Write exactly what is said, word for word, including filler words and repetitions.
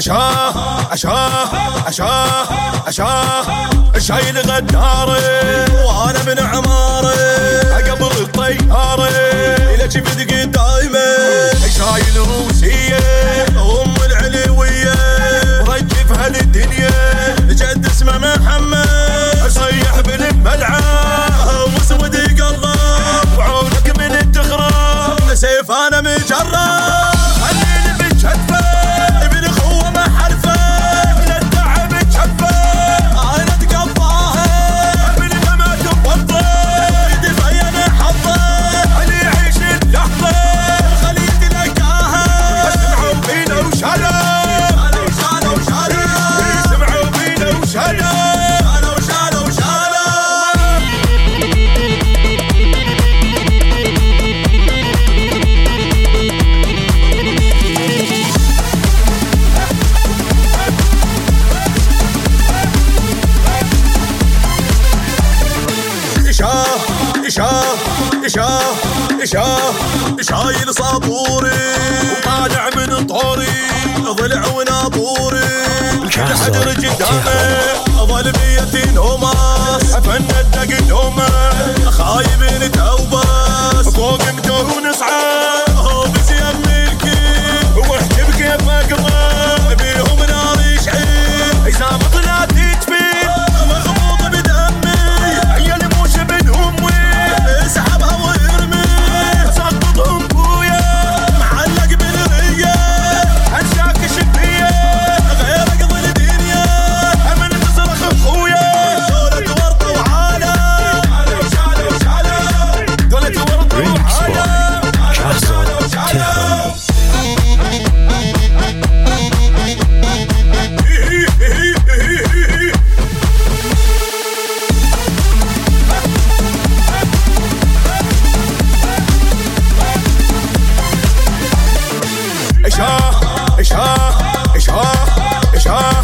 عشاه عشاه عشاه عشاه شايل غداري وانا من عماري قبل الطيارة الى شفت قدايمه شايل روسية ام العلوية مرجفها للدنيا جد اسمه محمد صيح بالملعب واسود قلب وعونك من التخرب سيف انا مجرب خليني بجدفه ابن اخوه ما حرفه من التعب تشفه انا اتقضاها ابن ما تبطه يدفين حظه اللي يعيش اللحظه خليت لقاها اسمعوا فينا وشالوا شالوا شالوا سمعوا فينا وشالوا شالوا شالوا إشاه إشاه إشاه إشاه شايل صابوري وطالع من طوري ضلع وناطوري كل حجر قدامه ظل بيتي نوماس افند قدومه خايبين توباس فوق مجور ونسعى بس يم ملكي واحجب كيف اقضى بيهم نار يشعل اذا ما طلعت تجفين مخبوط بدمي عيال مو شبن امي اسحبها وارمي سقطهم بويا معلق بالريه انشاك شبيه غير اقضي الدنيا امن تصرخ اخويا دولة ورطه وعاله شالوا شالوا دولة ورطه وعاله شالوا شالوا إشاه إشاه إشاه إشاه